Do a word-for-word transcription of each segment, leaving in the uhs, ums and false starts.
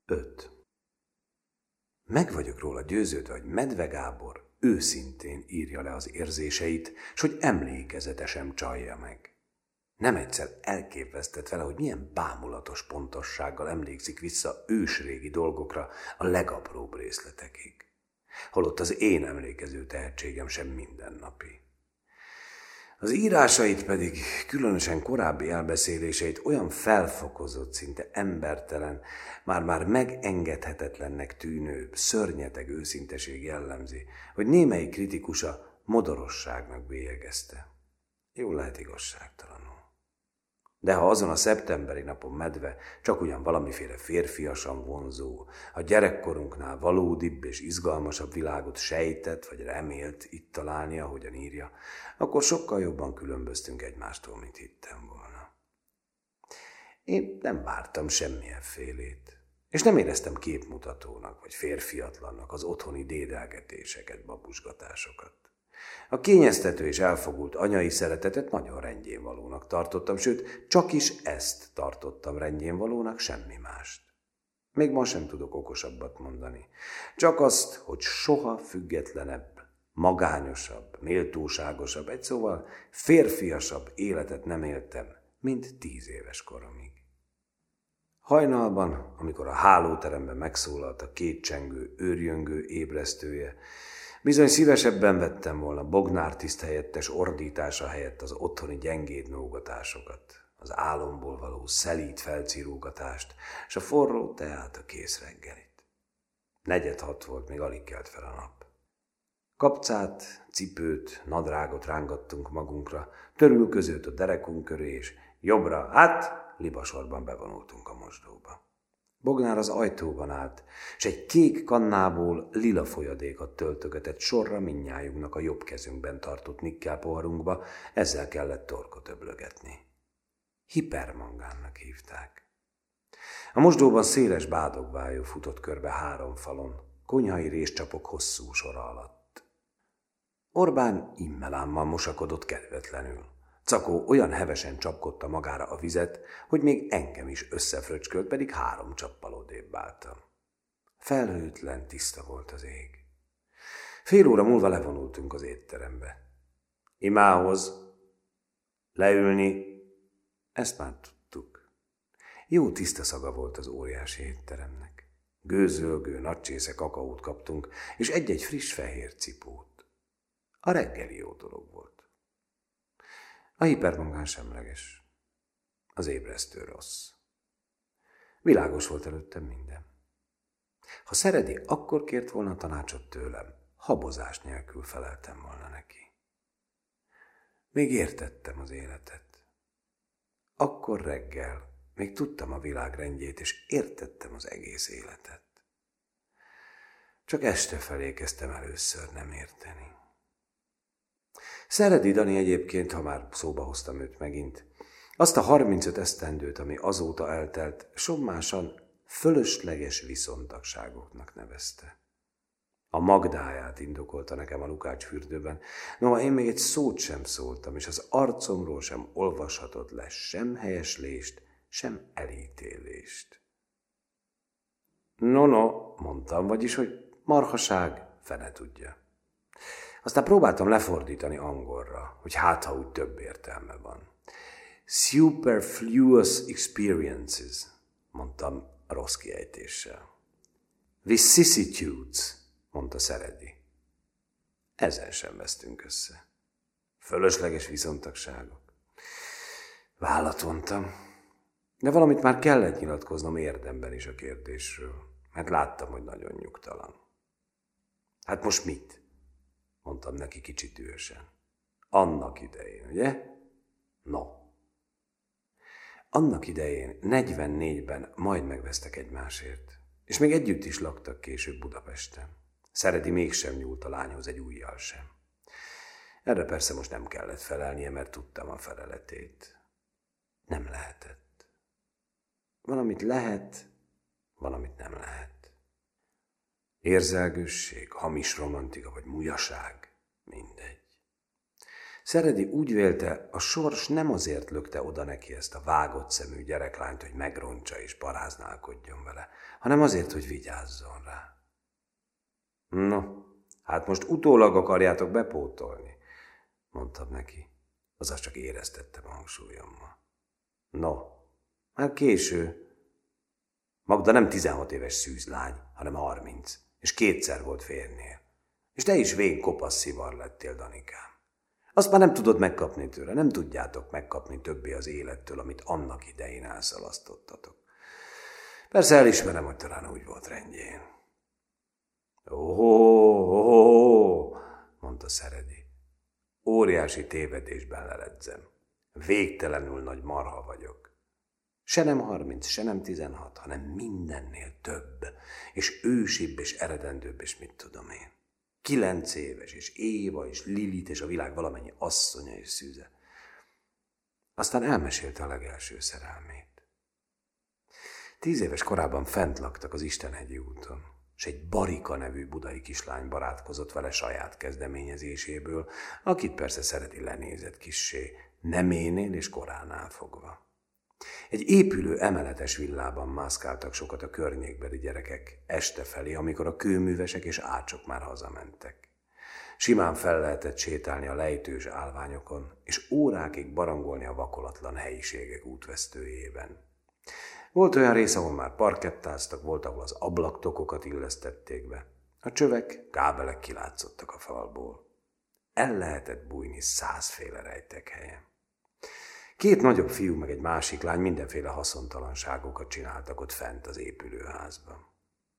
öt. Meg vagyok róla győződve, hogy Medve Gábor őszintén írja le az érzéseit, s hogy emlékezete sem csalja meg. Nem egyszer elképesztett vele, hogy milyen bámulatos pontossággal emlékszik vissza ősrégi dolgokra a legapróbb részletekig. Holott az én emlékező tehetségem sem mindennapi. Az írásait pedig, különösen korábbi elbeszéléseit olyan felfokozott, szinte embertelen, már-már megengedhetetlennek tűnő, szörnyeteg őszinteség jellemzi, hogy némelyik kritikusa modorosságnak bélyegezte. Jól lehet igazságtalanul. De ha azon a szeptemberi napon Medve csak ugyan valamiféle férfiasan vonzó, a gyerekkorunknál valódibb és izgalmasabb világot sejtett vagy remélt itt találni, ahogyan írja, akkor sokkal jobban különböztünk egymástól, mint hittem volna. Én nem vártam semmilyen félét, és nem éreztem képmutatónak vagy férfiatlannak az otthoni dédelgetéseket, babusgatásokat. A kényeztető és elfogult anyai szeretetet nagyon rendjénvalónak tartottam, sőt, csak is ezt tartottam rendjénvalónak, semmi mást. Még ma sem tudok okosabbat mondani. Csak azt, hogy soha függetlenebb, magányosabb, méltóságosabb, egy szóval férfiasabb életet nem éltem, mint tíz éves koromig. Hajnalban, amikor a hálóteremben megszólalt a kétcsengő, őrjöngő ébresztője, bizony szívesebben vettem volna Bognár tiszthelyettes ordítása helyett az otthoni gyengéd nógatásokat, az álomból való szelíd felcírógatást, és a forró teát, a kész reggelit. Negyed hat volt, még alig kelt fel a nap. Kapcát, cipőt, nadrágot rángattunk magunkra, törülközőt a derekunk köré, és jobbra, hát, libasorban bevonultunk a mosdóba. Bognár az ajtóban állt, és egy kék kannából lila folyadékot töltögetett sorra mindnyájunknak a jobb kezünkben tartott nikkel poharunkba, ezzel kellett torkot öblögetni. Hipermangánnak hívták. A mosdóban széles bádogvájú futott körbe három falon, konyhai réscsapok hosszú sora alatt. Orbán immelámmal mosakodott kedvetlenül. Cakó olyan hevesen csapkodta magára a vizet, hogy még engem is összefröcskölt, pedig három csappal odébb álltam. Felhőtlen, tiszta volt az ég. Fél óra múlva levonultunk az étterembe. Imához, leülni, ezt már tudtuk. Jó tiszta szaga volt az óriási étteremnek. Gőzölgő, nagy csésze kakaót kaptunk, és egy-egy friss fehér cipót. A reggeli jó dolog volt. A hipermangán semleges. Az ébresztő rossz. Világos volt előttem minden. Ha Szeredi akkor kért volna tanácsot tőlem, habozás nélkül feleltem volna neki. Még értettem az életet. Akkor reggel még tudtam a világ rendjét, és értettem az egész életet. Csak este felé kezdtem először nem érteni. Szeredi Dani egyébként, ha már szóba hoztam őt megint, azt a harmincöt esztendőt, ami azóta eltelt, sommásan fölösleges viszontagságoknak nevezte. A Magdáját indokolta nekem a Lukács fürdőben, noha én még egy szót sem szóltam, és az arcomról sem olvashatott le sem helyeslést, sem elítélést. No, no, mondtam, vagyis, hogy marhaság, fene tudja. Aztán próbáltam lefordítani angolra, hogy hát, ha úgy több értelme van. Superfluous experiences, mondtam rossz kiejtéssel. Vicissitudes, mondta Szeredi. Ezen sem vesztünk össze. Fölösleges viszontagságok. Vállat vontam, de valamit már kellett nyilatkoznom érdemben is a kérdésről, mert láttam, hogy nagyon nyugtalan. Hát most mit? Mondtam neki kicsit dühösen. Annak idején, ugye? No. Annak idején, negyvennégyben majd megvesztek egymásért, és még együtt is laktak később Budapesten. Szeredi mégsem nyúlt a lányhoz egy ujjal sem. Erre persze most nem kellett felelnie, mert tudtam a feleletét. Nem lehetett. Valamit lehet, valamit nem lehet. Érzelgősség, hamis romantika vagy mujaság, mindegy. Szeredi úgy vélte, a sors nem azért lökte oda neki ezt a vágott szemű gyereklányt, hogy megrontsa és paráználkodjon vele, hanem azért, hogy vigyázzon rá. No, hát most utólag akarjátok bepótolni, mondtam neki, azaz csak éreztettem a hangsúlyommal. No, már késő. Magda nem tizenhat éves szűzlány, hanem harminc, és kétszer volt férnél. És te is vén kopasz szivar lettél, Danikám. Azt már nem tudod megkapni tőle, nem tudjátok megkapni többé az élettől, amit annak idején elszalasztottatok. Persze elismerem, hogy talán úgy volt rendjén. Ó, mondta Szeredi. Óriási tévedésben leledzem. Végtelenül nagy marha vagyok. Se nem harminc, se nem tizenhat, hanem mindennél több, és ősibb, és eredendőbb, és mit tudom én. Kilenc éves, és Éva, és Lilit, és a világ valamennyi asszonya és szűze. Aztán elmesélte a legelső szerelmét. Tíz éves korában fent laktak az Istenhegyi úton, és egy Barika nevű budai kislány barátkozott vele saját kezdeményezéséből, akit persze Szeredi lenézett kissé, neménél és koránál fogva. Egy épülő emeletes villában mászkáltak sokat a környékbeli gyerekek este felé, amikor a kőművesek és ácsok már hazamentek. Simán fel lehetett sétálni a lejtős állványokon, és órákig barangolni a vakolatlan helyiségek útvesztőjében. Volt olyan rész, ahol már parkettáztak, volt, ahol az ablaktokokat illesztették be. A csövek, kábelek kilátszottak a falból. El lehetett bújni százféle rejtek helyen. Két nagyobb fiú meg egy másik lány mindenféle haszontalanságokat csináltak ott fent az épülőházban.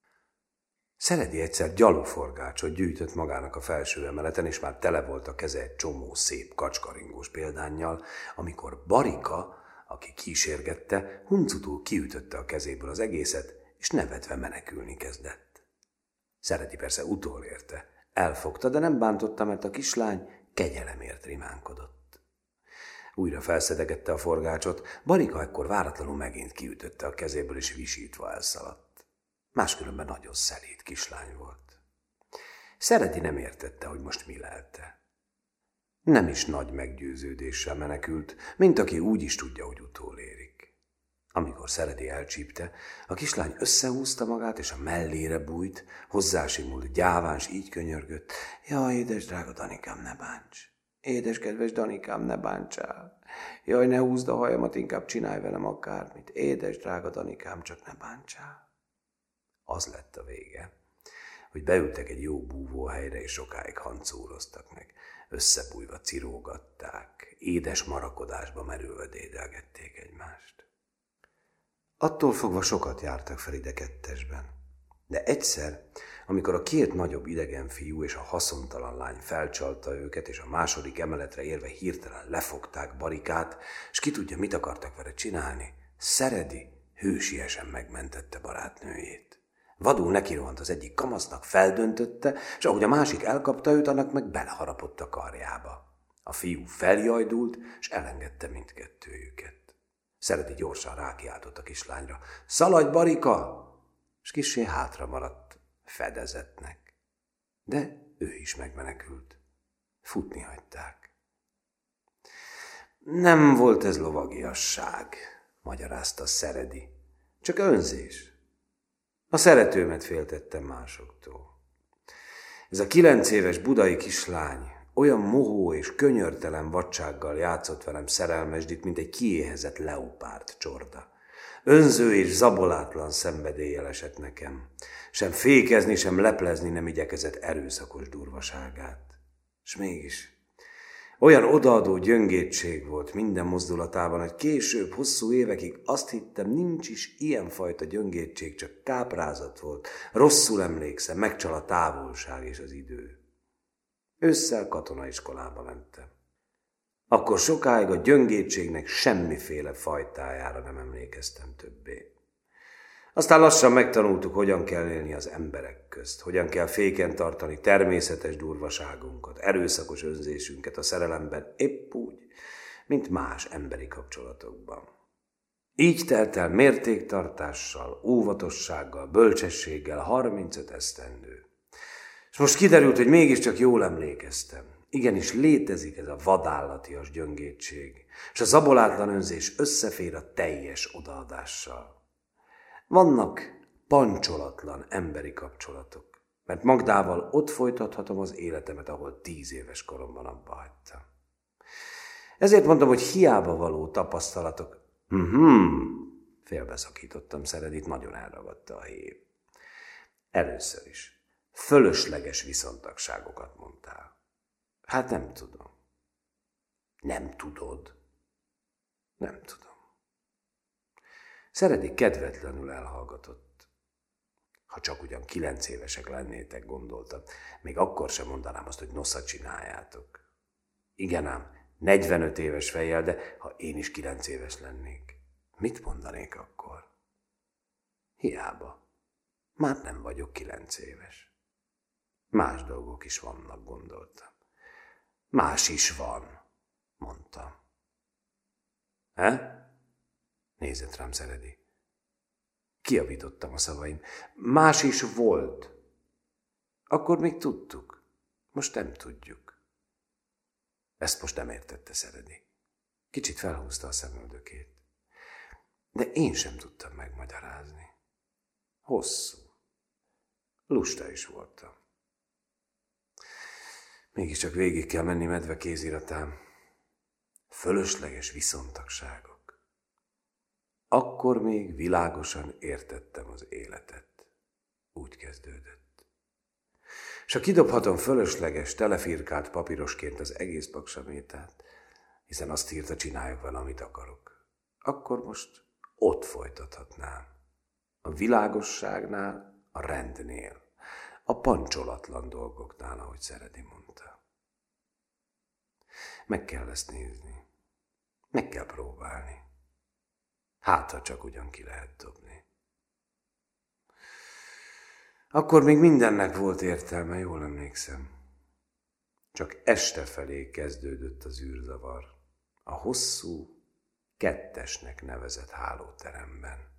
Szeredi egyszer gyalogforgácsot gyűjtött magának a felső emeleten, és már tele volt a keze egy csomó szép kacskaringós példánnyal, amikor Barika, aki kísérgette, huncutul kiütötte a kezéből az egészet, és nevetve menekülni kezdett. Szeredi persze utolérte. Elfogta, de nem bántotta, mert a kislány kegyelemért rimánkodott. Újra felszedegette a forgácsot, Barika ekkor váratlanul megint kiütötte a kezéből, és visítva elszaladt. Máskülönben nagyon szelíd kislány volt. Szeredi nem értette, hogy most mi lelte. Nem is nagy meggyőződéssel menekült, mint aki úgy is tudja, hogy utolérik. Amikor Szeredi elcsípte, a kislány összehúzta magát, és a mellére bújt, hozzásimult gyáván, s így könyörgött. Jaj, édes drága Danikám, ne bánts! Édes kedves Danikám, ne bántsál! Jaj, ne húzd a hajamat, inkább csinálj velem akármit. Édes drága Danikám, csak ne bántsál! Az lett a vége, hogy beültek egy jó búvóhelyre, és sokáig hancúroztak meg. Összebújva cirógatták, édes marakodásba merülve dédelgették egymást. Attól fogva sokat jártak fel ide kettesben. De egyszer, amikor a két nagyobb idegen fiú és a haszontalan lány felcsalta őket, és a második emeletre érve hirtelen lefogták Barikát, és ki tudja, mit akartak vele csinálni, Szeredi hősiesen megmentette barátnőjét. Vadul nekirohant az egyik kamasznak, feldöntötte, és ahogy a másik elkapta őt, annak meg beleharapott a karjába. A fiú feljajdult, és elengedte mindkettőjüket. Szeredi gyorsan rákiáltott a kislányra. Szaladj, Barika! És kissé hátra maradt fedezetnek. De ő is megmenekült. Futni hagyták. Nem volt ez lovagiasság, magyarázta Szeredi. Csak önzés. A szeretőmet féltettem másoktól. Ez a kilenc éves budai kislány olyan mohó és könyörtelen vadsággal játszott velem szerelmesdit, mint egy kiéhezett leopárd csorda. Önző és zabolátlan szenvedéllyel esett nekem. Sem fékezni, sem leplezni nem igyekezett erőszakos durvaságát. S mégis olyan odaadó gyöngétség volt minden mozdulatában, hogy később, hosszú évekig azt hittem, nincs is ilyenfajta gyöngétség, csak káprázat volt. Rosszul emlékszem, megcsal a távolság és az idő. Ősszel katonaiskolába mentem. Akkor sokáig a gyöngétségnek semmiféle fajtájára nem emlékeztem többé. Aztán lassan megtanultuk, hogyan kell élni az emberek közt, hogyan kell féken tartani természetes durvaságunkat, erőszakos önzésünket a szerelemben, épp úgy, mint más emberi kapcsolatokban. Így telt el mértéktartással, óvatossággal, bölcsességgel harmincöt esztendő. És most kiderült, hogy mégiscsak jól emlékeztem. Igenis létezik ez a vadállatias gyöngétség, és a zabolátlan önzés összefér a teljes odaadással. Vannak pancsolatlan emberi kapcsolatok, mert Magdával ott folytathatom az életemet, ahol tíz éves koromban abba hagytam. Ezért mondom, hogy hiába való tapasztalatok. Hmm, félbeszakítottam Szeredit, nagyon elragadta a hív. Először is. Fölösleges viszontagságokat mondtál. Hát nem tudom. Nem tudod? Nem tudom. Szeredi kedvetlenül elhallgatott. Ha csak ugyan kilenc évesek lennétek, gondoltam, még akkor sem mondanám azt, hogy nosza csináljátok. Igen ám, negyvenöt éves fejjel, de ha én is kilenc éves lennék, mit mondanék akkor? Hiába. Már nem vagyok kilenc éves. Más dolgok is vannak, gondoltam. Más is van, mondtam. He? Nézett rám Szeredi. Kiavítottam a szavaim. Más is volt. Akkor még tudtuk. Most nem tudjuk. Ezt most nem értette Szeredi. Kicsit felhúzta a szemöldökét. De én sem tudtam megmagyarázni. Hosszú. Lusta is voltam. Mégiscsak végig kell menni medve kéziratám. Fölösleges viszontagságok. Akkor még világosan értettem az életet. Úgy kezdődött. És ha kidobhatom fölösleges, telefirkált papírosként az egész paksamétát, hiszen azt írta, csináljak vele, amit akarok, akkor most ott folytathatnám. A világosságnál, a rendnél, a pancsolatlan dolgoknál, ahogy Szeredi mondta. Meg kell ezt nézni. Meg kell próbálni. Hát, ha csak ugyan ki lehet dobni. Akkor még mindennek volt értelme, jól emlékszem. Csak este felé kezdődött az űrzavar. A hosszú, kettesnek nevezett hálóteremben.